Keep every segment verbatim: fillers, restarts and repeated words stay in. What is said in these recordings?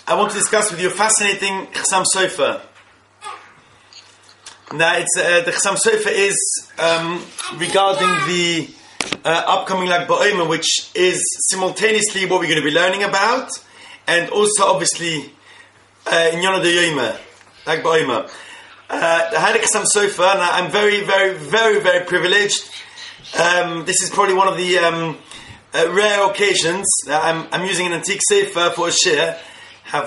I want to discuss with you a fascinating Chassam Sofer. Now, it's, uh, the Chassam Sofer is um, regarding the uh, upcoming Lag BaOmer, which is simultaneously what we're going to be learning about, and also obviously uh, in Yom HaYomer, Lag BaOmer. Uh, the Heilig Chassam Sofer, and I'm very, very, very, very privileged. Um, this is probably one of the um, uh, rare occasions. I'm, I'm using an antique Sefer for a share. I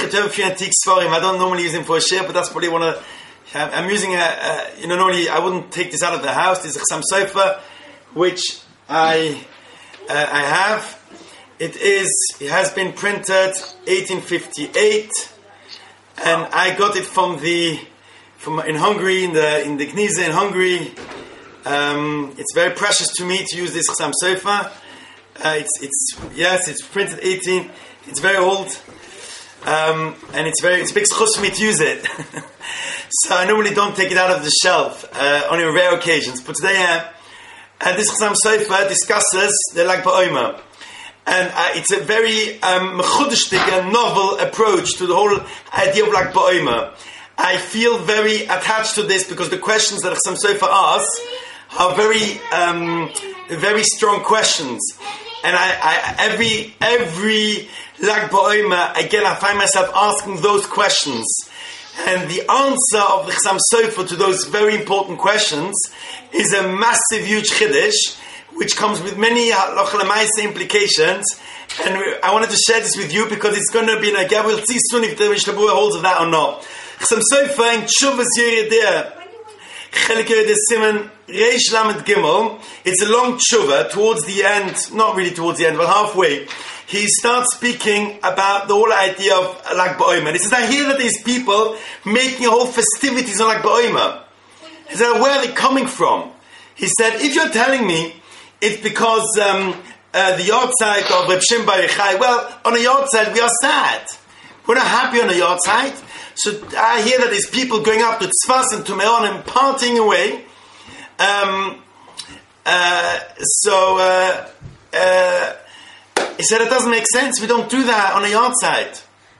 don't normally use them for a share, but that's probably one of. I'm using a, a. You know, normally I wouldn't take this out of the house. This is a Chassam Sofer, which I uh, I have. It is. It has been printed eighteen fifty-eight, and I got it from the from in Hungary in the in the Gnize in Hungary. Um, it's very precious to me to use this Chassam Sofer. Uh, it's it's yes, it's printed eighteen. It's very old. Um, and it's very, it's a big schus for me to use it. So I normally don't take it out of the shelf, uh, only on rare occasions. But today I am. And this Chassam Sofer discusses the Lag BaOmer. And uh, it's a very um, mechudishtig and novel approach to the whole idea of Lag BaOmer. I feel very attached to this because the questions that Chassam Sofer asks are very, um, very strong questions. And I, I every, every Lag BaOmer, again, I find myself asking those questions. And the answer of the Chassam Sofer to those very important questions is a massive, huge chiddush, which comes with many halacha l'maaseh implications. And I wanted to share this with you because it's going to be in a gap. We'll see soon if the Mishnah Berurah holds of that or not. Chassam Sofer in Tshuvas Yerideh, Chelik Yerideh Siman Reish Lamed Gimel. It's a long tshuva towards the end, not really towards the end, but halfway. He starts speaking about the whole idea of Lag BaOmer. He says, I hear that there's people making a whole festivities on Lag BaOmer. He said, where are they coming from? He said, if you're telling me it's because um, uh, the yahrzeit of Reb Shimon Bar Yochai, well, on a yahrzeit we are sad. We're not happy on a yahrzeit. So I hear that there's people going up to Tzfas and to Meron and partying away. Um, uh, so, uh, uh, he said, it doesn't make sense. We don't do that on a yahrzeit.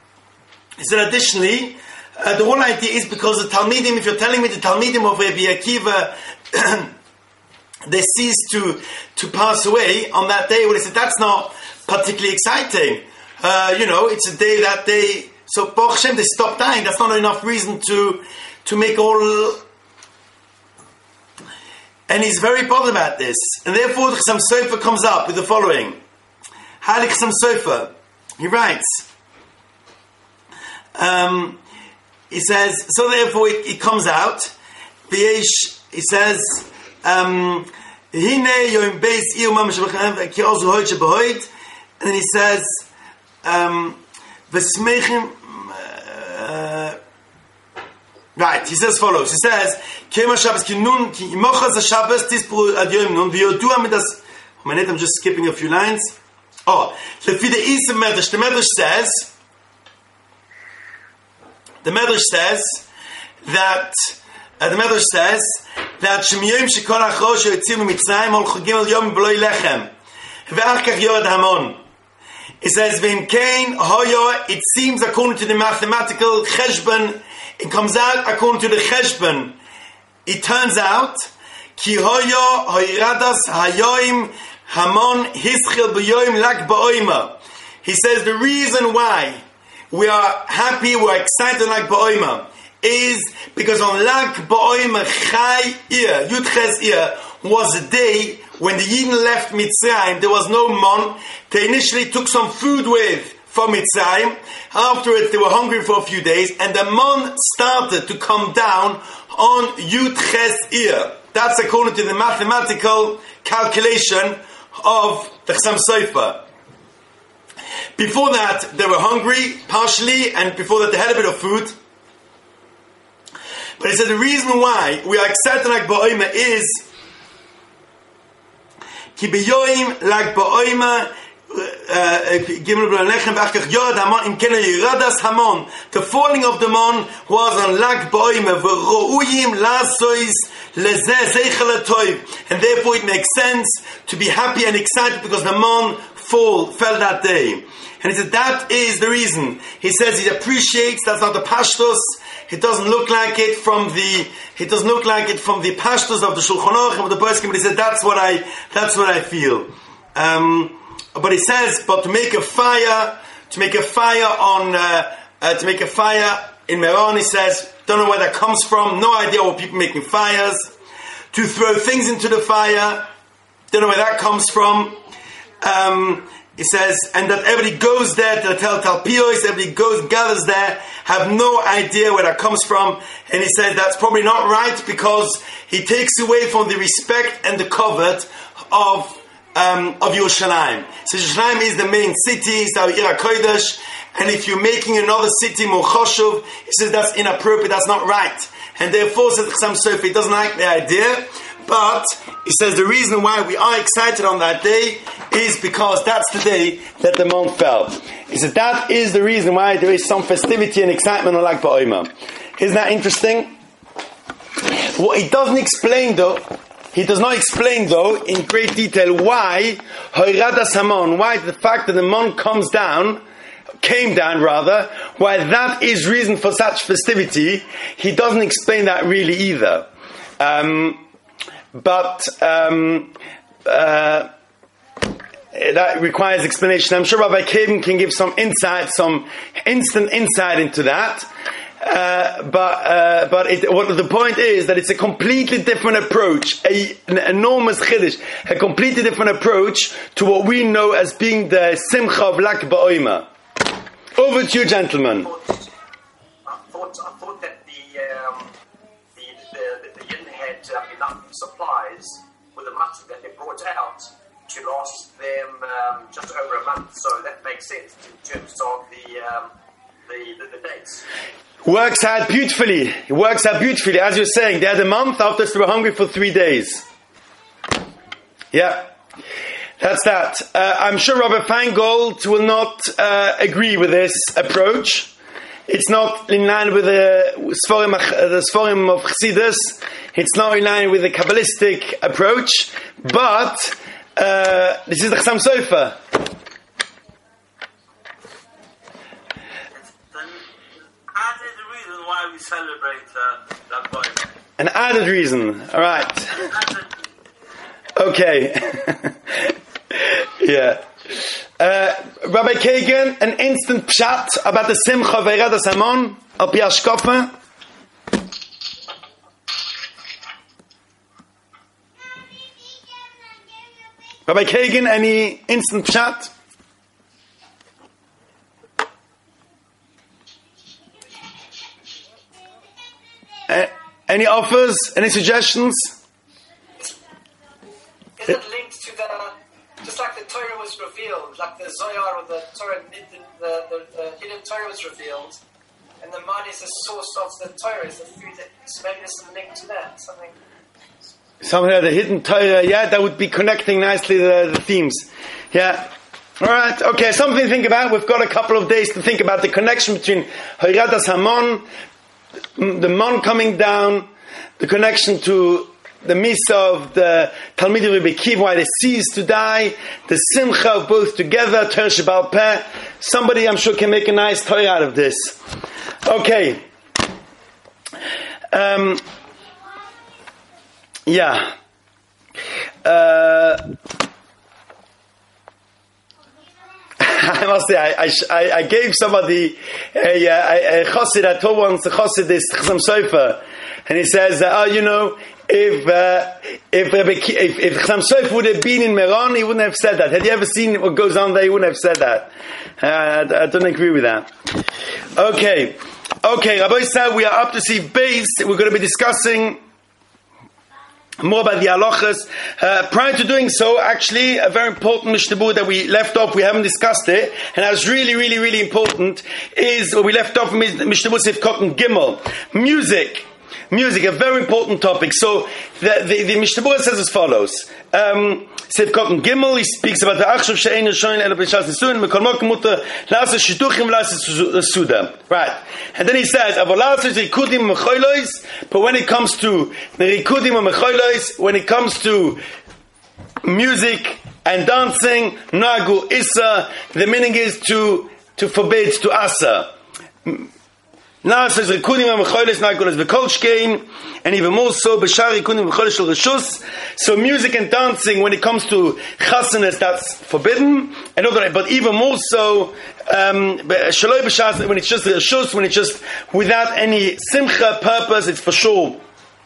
He said, additionally, uh, the whole idea is because the Talmidim, if you're telling me the Talmidim of Rabbi Akiva, they cease to, to pass away on that day, well, he said, that's not particularly exciting. Uh, you know, it's a day that they, so Baruch Hashem, they stop dying. That's not enough reason to, to make all. And he's very bothered about this. And therefore, the Chassam Sofer comes up with the following. Heilig Chassam Sofer, he writes, um, he says, so therefore it, it comes out, he says, um, and then he says, um, uh, right, he says follows, he says, I'm just skipping a few lines. Oh, the Isa Medrash, the Medrash says, the Medrash says that, uh, the Medrash says that Shemiyom Shekol Achrosh Yotzim Mitzrayim Ol Chagim Al Yom B'Loi Lechem Ve'ach Kach Yored Hamon. It says V'im Kain Hoyo. It seems according to the mathematical cheshbon, it comes out according to the cheshbon. It turns out Ki Hoyo Hoiradas Hayoim Hamon Hischil B'Yoim Lag BaOmer. He says the reason why we are happy, we're excited on Lag BaOmer is because on Lag BaOmer Chai Ir, Yud Ches Ir, was a day when the Yidden left Mitzrayim. There was no mon. They initially took some food with from Mitzrayim. Afterwards they were hungry for a few days, and the mon started to come down on Yud Ches Ir. That's according to the mathematical calculation of the Chassam Sofer. Before that, they were hungry, partially, and before that, they had a bit of food. But he said the reason why we are excited Lag BaOmer is Ki B'Yoim Lag BaOmer Gimel B'Lechem V'Achkach Yod Hamon Im Kena Yiradas Hamon. The falling of the mon was on Lag BaOmer V'Ro'uyim Lasois Lezeh Zeichel HaToiv, and therefore it makes sense to be happy and excited because the mon fall fell that day. And he said that is the reason. He says he appreciates that's not the pashtos. It doesn't look like it from the. It doesn't look like it from the pashtos of the Shulchan Aruch and the poskim. But he said that's what I. That's what I feel. Um, but he says, but to make a fire, to make a fire on, uh, uh, to make a fire in Meron, he says, don't know where that comes from. No idea what people making fires. To throw things into the fire, don't know where that comes from. Um, he says, and that everybody goes there to the Tel Talpios, everybody goes, gathers there, have no idea where that comes from. And he said that's probably not right because he takes away from the respect and the covet of um, of Yerushalayim. So Yerushalayim is the main city, it's the Ir HaKodesh, and if you're making another city more choshuv, he says that's inappropriate, that's not right. And therefore, says Chassam Sofer, he doesn't like the idea, but he says the reason why we are excited on that day is because that's the day that the moon fell. He said that is the reason why there is some festivity and excitement on Lag BaOmer. Isn't that interesting? What he doesn't explain though, he does not explain though in great detail why Hoiradas Hamon, why the fact that the moon comes down, came down rather, why that is reason for such festivity. He doesn't explain that really either. Um, but um, uh, that requires explanation. I'm sure Rabbi Kaven can give some insight, some instant insight into that. Uh, but uh, but it, what the point is that it's a completely different approach, a, an enormous chiddush, a completely different approach to what we know as being the Simcha of Lag BaOmer. Over to you, gentlemen. I thought, I thought, I thought that the um, the the, the, the Yidden had um, enough supplies with the mustard that they brought out to last them um, just over a month. So that makes sense in terms of the um, the, the, the dates. Works out beautifully. It works out beautifully. As you're saying, they had a month after they were hungry for three days. Yeah. That's that. Uh, I'm sure Robert Feingold will not uh, agree with this approach. It's not in line with the Sforim, the Sforim of Chassidus. It's not in line with the Kabbalistic approach. But uh, this is the Chassam Sofer. Why we celebrate uh, that boy. An added reason. All right. Okay. Yeah. Uh, Rabbi Kagan, an instant pshat about the Simcha Ve'iradas Hamon al pi hashkafa. Rabbi Kagan, any instant pshat? Uh, any offers? Any suggestions? Is it linked to the, just like the Torah was revealed, like the Zohar or the Torah, the, the, the, the hidden Torah was revealed, and the man is the source of the Torah, is the food that, so maybe there's some link to that, something. Something like the hidden Torah, yeah, that would be connecting nicely the, the themes. Yeah. Alright, okay, something to think about. We've got a couple of days to think about the connection between Hoiradas Hamon, the mon coming down, the connection to the Misa of the Talmidim Rebbe Kiv, why they cease to die, the Simcha of both together, Torah Sheba'al Peh. Somebody, I'm sure, can make a nice Torah out of this. Okay. Um, yeah. Uh, I must say, I, I, I gave somebody a, a, a chassid. I told once a chassid this Chassam Sofer, and he says, uh, "Oh, you know, if uh, if if if Chassam Sofer would have been in Meron, he wouldn't have said that. Had you ever seen what goes on there, he wouldn't have said that." Uh, I, I don't agree with that. Okay, okay, Rabbi said we are up to see base. We're going to be discussing more about the halachas. Uh, prior to doing so, actually, a very important Mishnah Berurah that we left off, we haven't discussed it, and that's really, really, really important, is what we left off from Mishnah Berurah Sif Kotten Gimel. Music. Music, a very important topic. So, the, the, the Mishnah Berurah says as follows. Um, Sif Kotten Gimel, he speaks about the Achshav She'ein Shoin Ela B'Shas Nisuin, Mekol Mokem Mutter La'aseh Shidduchim La'aseh Suda. Right. And then he says, Avol La'aseh Rikudim Mecholos, but when it comes to the Rikudim Mecholos, when it comes to music and dancing, nagu issa. The meaning is to to forbid, to asa. Now it says rikudim amecholes nagulas bekolshkein, and even more so b'shar rikudim amecholes shel reshus. So music and dancing, when it comes to chasanas, that's forbidden. And other, but even more so um, shaloi b'shas, when it's just reshus, when it's just without any simcha purpose, it's for sure.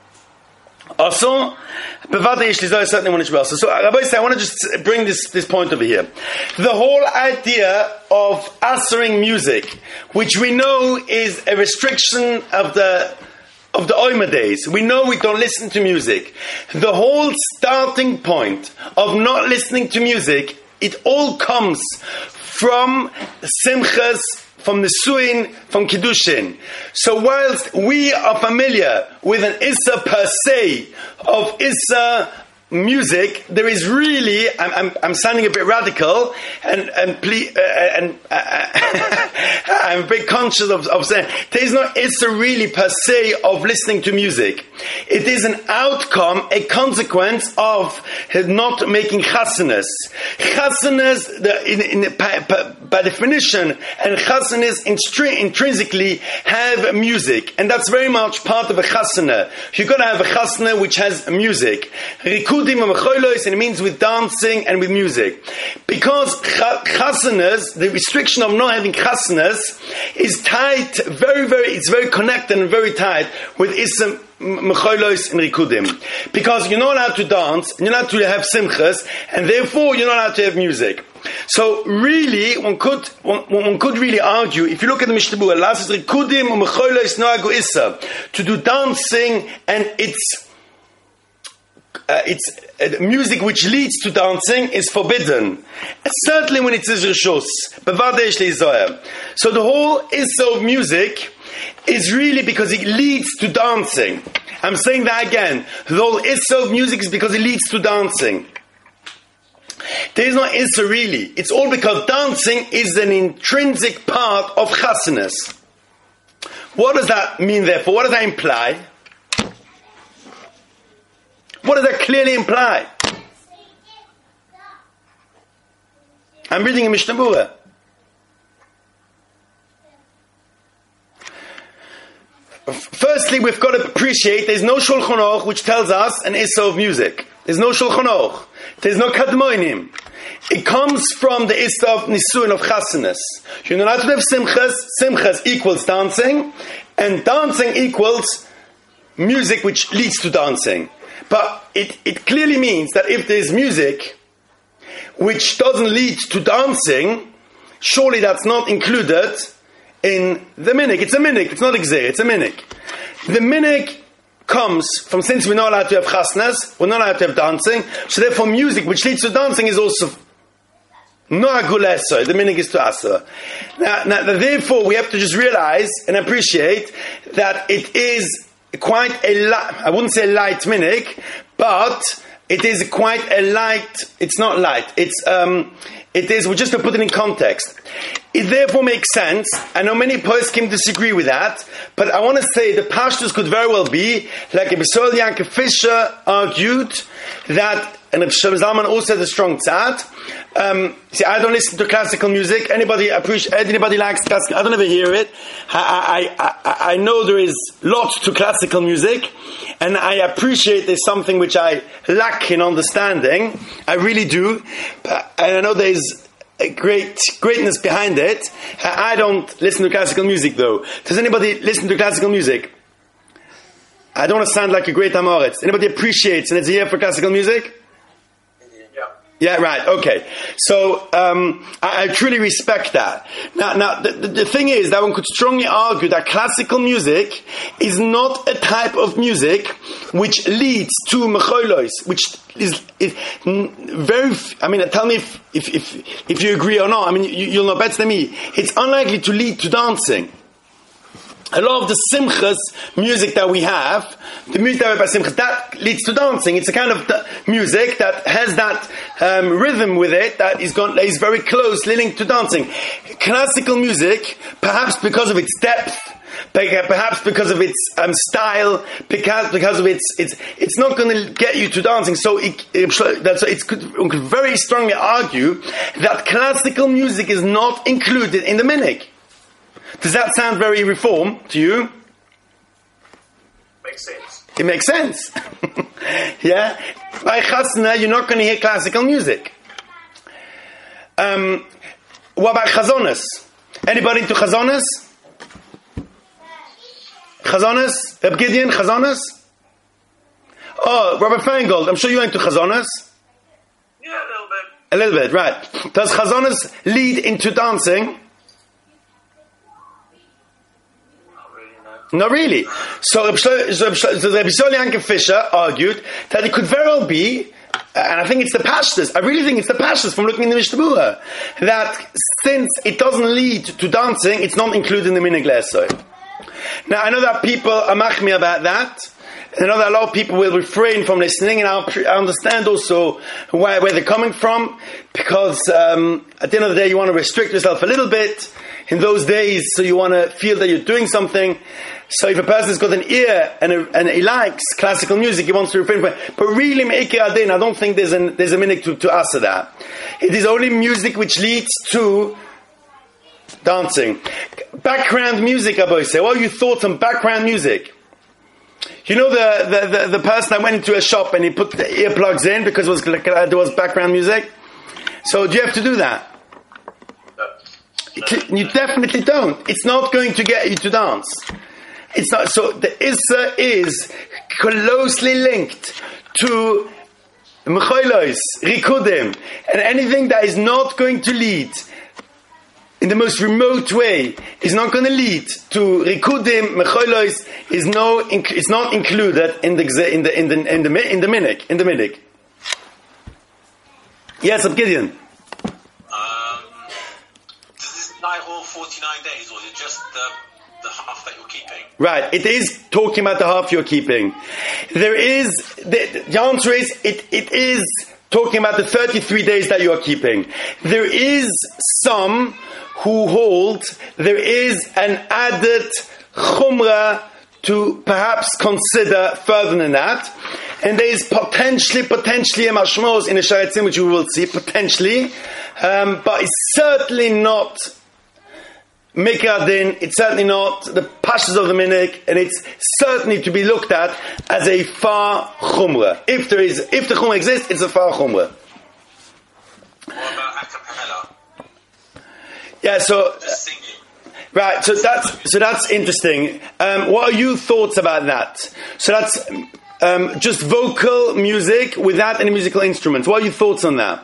Also, certainly when it's well. So, so Rabbi say, I want to just bring this, this point over here. The whole idea of answering music, which we know is a restriction of the of the Oima days. We know we don't listen to music. The whole starting point of not listening to music, it all comes from Simchas, from the Suin, from Kiddushin. So whilst we are familiar with an Issa per se of Issa music, there is really, I'm, I'm, I'm sounding a bit radical, and and, ple- uh, and uh, I'm very conscious of, of saying, there is no Issa really per se of listening to music. It is an outcome, a consequence of not making chasanas. Chasanas, the, in, in, by, by, by definition, and chasanas intri- intrinsically have music, and that's very much part of a chasana. You've got to have a chasana which has music. Rikudim and it means with dancing and with music. Because chasanas, the restriction of not having chasanas, is tied very, very, it's very connected and very tied with Issa Mecholos and Rikudim. Because you're not allowed to dance, and you're not allowed to have simchas, and therefore you're not allowed to have music. So really, one could one, one could really argue, if you look at the Mishnah Berurah, Allah says Rikudim and Mecholos Noagu Issa, to do dancing and it's Uh, it's uh, music which leads to dancing is forbidden. And certainly when it is reshus. So the whole issa of music is really because it leads to dancing. I'm saying that again. The whole issa of music is because it leads to dancing. There is no issa really. It's all because dancing is an intrinsic part of chasanas. What does that mean therefore? What does that imply? What does that clearly imply? I'm reading a Mishnah Berurah. Firstly, we've got to appreciate there's no Shulchan Aruch which tells us an issa of music. There's no Shulchan Aruch. There's no Kadmonim. It comes from the issa of Nisuin, of Chasanas. You're not allowed to have Simchas. Simchas equals dancing, and dancing equals music which leads to dancing. But it, it clearly means that if there's music which doesn't lead to dancing, surely that's not included in the minik. It's a minik, it's not exer, it's a minik. The minik comes from, since we're not allowed to have chasnas, we're not allowed to have dancing, so therefore music which leads to dancing is also no agulesa, the minik is to asa. Now, now, therefore we have to just realize and appreciate that it is quite a light, I wouldn't say light minik, but it is quite a light, it's not light, it's, um, it is, just to put it in context. It therefore makes sense. I know many poskim disagree with that, but I want to say the pashtus could very well be, like Episol Yankov Fisher argued, that, and Episol Zalman also had a strong tzad. Um, see, I don't listen to classical music. Anybody appreciate? Anybody likes classical? I don't ever hear it. I, I, I, I know there is lots to classical music, and I appreciate there's something which I lack in understanding. I really do, but, and I know there's a great greatness behind it. I don't listen to classical music, though. Does anybody listen to classical music? I don't want to sound like a great Amoritz. Anybody appreciates and it's here for classical music? Yeah, right, okay. So, um, I, I truly respect that. Now, now the, the, the thing is that one could strongly argue that classical music is not a type of music which leads to mecholos, which is, is very, I mean, tell me if, if, if, if you agree or not. I mean, you, you'll know better than me. It's unlikely to lead to dancing. A lot of the simchas music that we have, the music that we have by simchas, that leads to dancing. It's a kind of music that has that um, rhythm with it that is, gone, is very closely linked to dancing. Classical music, perhaps because of its depth, perhaps because of its um, style, because because of its it's it's not going to get you to dancing. So it, it, that's it could, one could very strongly argue that classical music is not included in the minhag. Does that sound very reform to you? Makes sense. It makes sense. Yeah, by chasna you're not going to hear classical music. Um, what about chazonas? Anybody into chazonas? Chazonas? Reb Gideon, chazonas? Oh, Robert Feingold, I'm sure you're into chazonas. Yeah, a little bit. A little bit, right. Does chazonas lead into dancing? Not really, no. Not really. So Reb Shlomo Yankel Fisher argued that it could very well be, and I think it's the pashtus, I really think it's the pashtus from looking in the Mishnah Berurah, that since it doesn't lead to dancing, it's not included in the minhag le'aseh. Now, I know that people are machmir about that. I know that a lot of people will refrain from listening, and I'll, I understand also where, where they're coming from, because um, at the end of the day, you want to restrict yourself a little bit in those days, so you want to feel that you're doing something. So if a person's got an ear and, a, and he likes classical music, he wants to refrain from it. But really, me'ikei adin, I don't think there's, an, there's a minhag to, to answer that. It is only music which leads to dancing. Background music, Aboy say. What are your thoughts on background music? You know the, the, the, the person that went into a shop and he put the earplugs in because it was, uh, there was background music? So do you have to do that? No. No. You definitely don't. It's not going to get you to dance. It's not. So the Issa is closely linked to Mecholos, Rikudim, and anything that is not going to lead in the most remote way is not going to lead to Rikudim, Mecholos, is no, it's not included in the in the in the in the in the minhag in the minhag. Yes, Reb Gideon. Um, does this night all forty-nine days, or is it just the the half that you're keeping? Right, it is talking about the half you're keeping. There is the, the answer is it it is talking about the thirty-three days that you are keeping. There is some who hold there is an added chumrah to perhaps consider further than that, and there is potentially potentially a mashmos in the Sharatzim which we will see potentially, um, but it's certainly not Mikadin, it's certainly not the pashas of the minhag, and it's certainly to be looked at as a far chumrah. If there is, if the chumrah exists, it's a far chumrah. What about a cappella? Yeah, so Just singing. right, so that's so that's interesting. Um, what are your thoughts about that? So that's um, just vocal music without any musical instruments. What are your thoughts on that?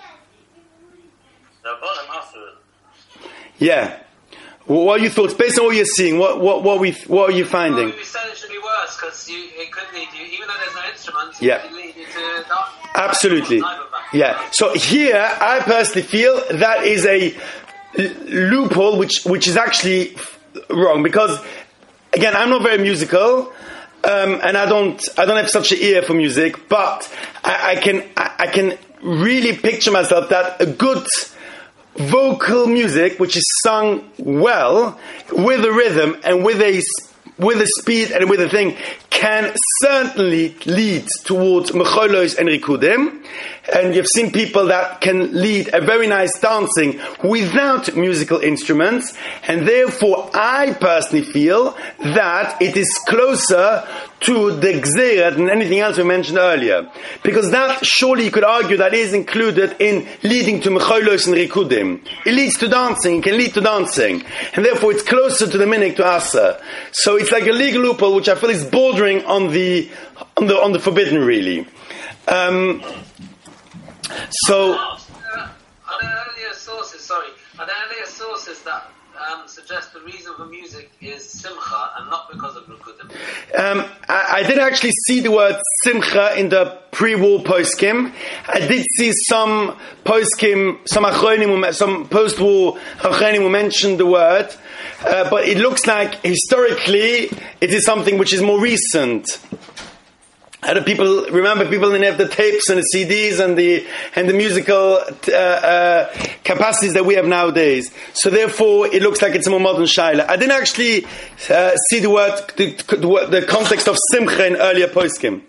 The bottom afterwards. Yeah. What are your thoughts based on what you're seeing? What what what we what are you finding? Well, we said it should be worse because it could lead you, even though there's no instruments, Yeah. it could lead you to not. Absolutely. Yeah. So here, I personally feel that is a l- loophole which which is actually wrong, because again, I'm not very musical, um, and I don't I don't have such an ear for music, but I, I can I, I can really picture myself that a good vocal music which is sung well with a rhythm and with a with a speed and with a thing can certainly lead towards mecholos and rikudim, and you've seen people that can lead a very nice dancing without musical instruments, and therefore I personally feel that it is closer to the gzera than anything else we mentioned earlier, because that surely you could argue that is included in leading to mecholos and rikudim. It leads to dancing, it can lead to dancing, and therefore it's closer to the minhag to asa. So it's like a legal loophole which I feel is bordering on the on the on the forbidden, really. Um, so Uh, are there earlier sources, sorry, are there earlier sources that um, suggest the reason for music is simcha and not because of rukudim? um, I, I did actually see the word simcha in the pre-war poskim. I did see some poskim, some achronim, some post-war achronim who mentioned the word, uh, but it looks like historically it is something which is more recent. How do people remember? People didn't have the tapes and the C Ds and the and the musical uh, uh, capacities that we have nowadays. So therefore, it looks like it's a more modern shaila. I didn't actually uh, see the word, the, the, the context of simcha in earlier poskim.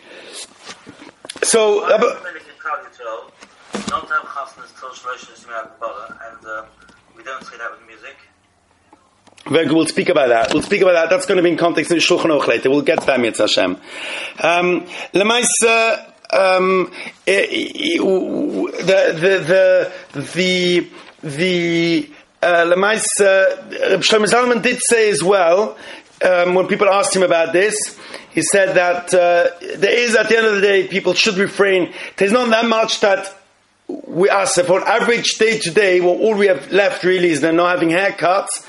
So, uh, not have chasnas till Shlosh and uh, we don't say that with music. Very good. We'll speak about that. We'll speak about that. That's going to be in context in Shulchan Aruch later. We'll get to that, Mitzvah Hashem. Um, Lemaisa, um, the the the the the uh, Lemaisa, Shlomo Zalman did say as well. Um, when people asked him about this, he said that uh, there is, at the end of the day, people should refrain. There's not that much that we ask for. An average day to day, well, all we have left really is they're not having haircuts.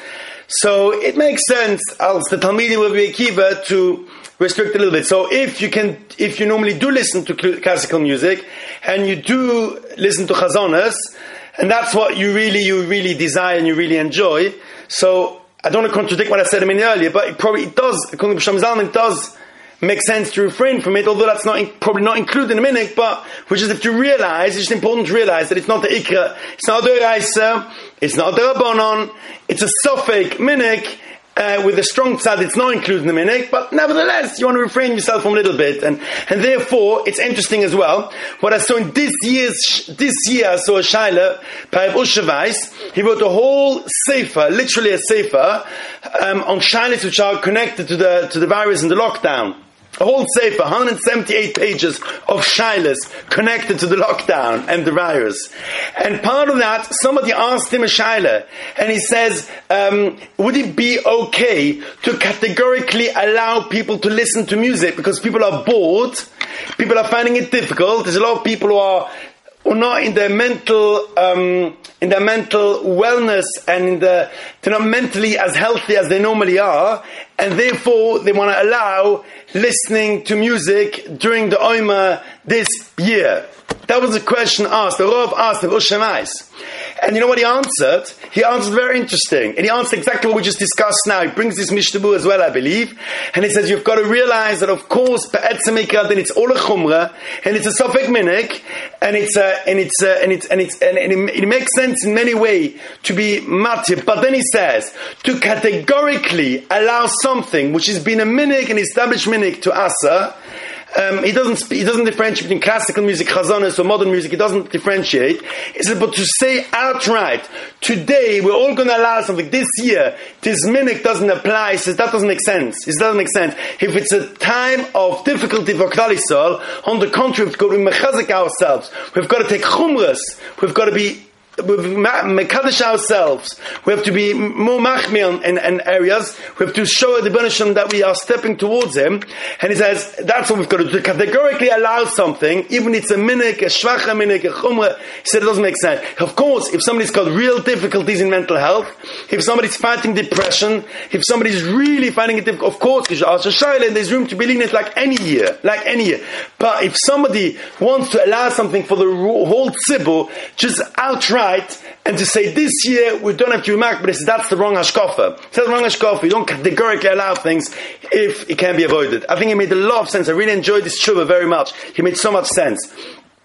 So it makes sense, as the Talmidim will be a kiva, to restrict a little bit. So if you can, if you normally do listen to classical music, and you do listen to chazonas, and that's what you really, you really desire and you really enjoy. So I don't want to contradict what I said a minute earlier, but it probably it does, according to Shlomo Zalman, it does make sense to refrain from it, although that's not in, probably not included in a minute, but which is if you realize, it's just important to realize that it's not the ikra, it's not the raisa, it's not the rabbanon, it's a sofek minik, uh, with a strong tzad, it's not included in the minik, but nevertheless, you want to refrain yourself from a little bit, and, and therefore, it's interesting as well, what I saw in this year's, this year, I saw a shaila, by Rav Usha Weiss, he wrote a whole sefer, literally a sefer, um, on shailas which are connected to the, to the virus and the lockdown. A whole sefer, one hundred seventy-eight pages of shailas connected to the lockdown and the virus. And part of that, somebody asked him a shaila, and he says, um, would it be okay to categorically allow people to listen to music because people are bored, people are finding it difficult, there's a lot of people who are or not in their mental, um, in their mental wellness, and in the, they're not mentally as healthy as they normally are, and therefore they want to allow listening to music during the Oima this year. That was a question asked. The Rav asked of Rav Usha Weiss. And you know what he answered? He answered very interesting. And he answered exactly what we just discussed now. He brings this Mishtabu as well, I believe. And he says, you've got to realize that, of course, Be'etzemika, then it's all a chumrah, and it's a sofek minik, and it's a, and it's a, and it's, and it's, and, and it, it makes sense in many ways to be matib. But then he says, to categorically allow something which has been a minik, an established minik to Asa, Um, he doesn't he doesn't differentiate between classical music, chazanas, or modern music. He doesn't differentiate. He says, but to say outright, today we're all going to allow something. This year, this minik doesn't apply. He says that doesn't make sense. It doesn't make sense. If it's a time of difficulty for Klal Yisrael, on the contrary, we've got to mechazik ourselves. We've got to take chumras. We've got to be We've mekadosh ourselves. We have to be more machmir in, in areas. We have to show the benishim that we are stepping towards him. And he says that's what we've got to do. To categorically allow something, even if it's a minik, a shvacha minik, a chumrah. He said it doesn't make sense. Of course, if somebody's got real difficulties in mental health, if somebody's fighting depression, if somebody's really finding it difficult, of course, you should ask a shayla, and there's room to be lenient like any year, like any year. But if somebody wants to allow something for the whole tzibur, just outright, and to say this year we don't have to remark, but it's, that's the wrong hashkafa. That's the wrong hashkafa. You don't categorically allow things if it can be avoided. I think it made a lot of sense. I really enjoyed this tshuva very much. He made so much sense.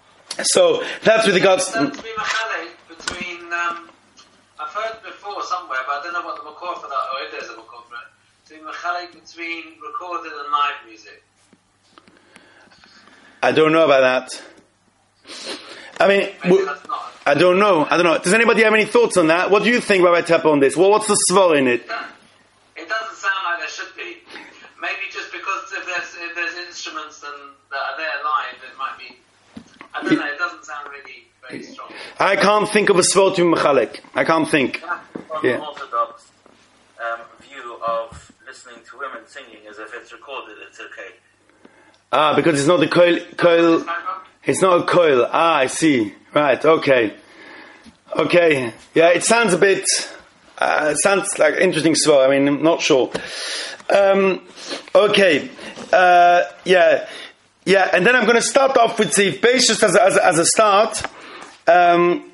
So that's with regards to between. Um, I've heard before somewhere, but I don't know what the makor for that, or if there's a makor for it. Between mechalek between recorded and live music. I don't know about that. I mean, Maybe that's not. I don't know. I don't know. Does anybody have any thoughts on that? What do you think, Rabbi Tepper, on this? Well, what's the svar in it? It doesn't sound like there should be. Maybe just because if there's if there's instruments and that are there live, it might be. I don't know. It doesn't sound really very strong. I can't think of a svar to Mechalek. I can't think. From Yeah. an Orthodox um, view of listening to women singing as if it's recorded, it's okay. Ah, because it's not the coil. coil it's not a coil. Ah, I see. Right. Okay. Okay. Yeah, it sounds a bit. Uh, it sounds like interesting svar. I mean, I'm not sure. Um, okay. Uh, yeah. Yeah, and then I'm going to start off with Seif Beis just as a, as a, as a start. Um,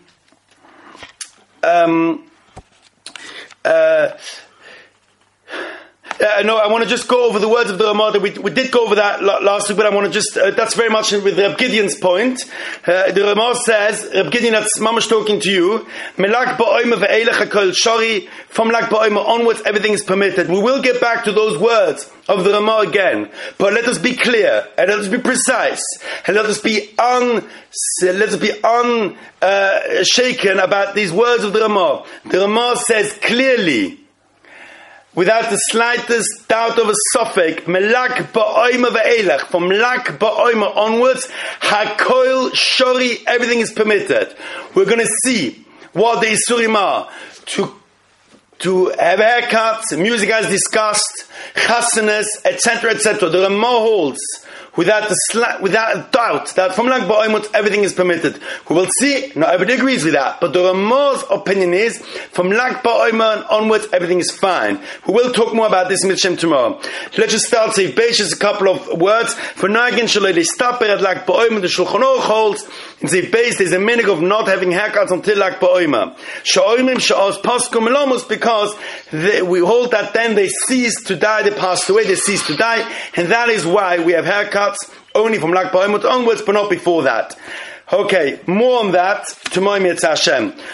um, uh, Uh, no, I want to just go over the words of the Ramah. We, we did go over that last week, but I want to just, uh, that's very much with Reb Gideon's point. Uh, the Ramah says, Reb Gideon, that's Mamash talking to you, Melak ba'oima ve'elech hakol shari, from Lag ba'oima onwards, everything is permitted. We will get back to those words of the Ramah again, but let us be clear, and let us be precise, and let us be un, let us be unshaken uh, about these words of the Ramah. The Ramah says clearly, without the slightest doubt of a suffix, melak ba'oima ve'elech, from lak ba'oima onwards, hakoil shori, everything is permitted. We're going to see what the Isurim are. To, to have haircuts, music as discussed, chasanas, et cetera, et cetera. The Ramah holds, without the sla- without a doubt, that from Lag Ba'oimot everything is permitted. We will see, not everybody agrees with that, but the Ramah's opinion is, from Lag Ba'oimot onwards everything is fine. We will talk more about this in Mitzvah tomorrow. Let's just start, say, just a couple of words. For Nagin Shalei Listaper at Lag Ba'oimot, the Shulchan Aruch holds, in the base there's a minhag of not having haircuts until Lag Ba'oimot. Sha'oimim Sha'os Paskum Melamos, because they, we hold that then they cease to die, they passed away, they cease to die, and that is why we have haircuts only from Lag Ba'oimot onwards, but not before that. Okay, more on that tomorrow, Mitzvah Hashem.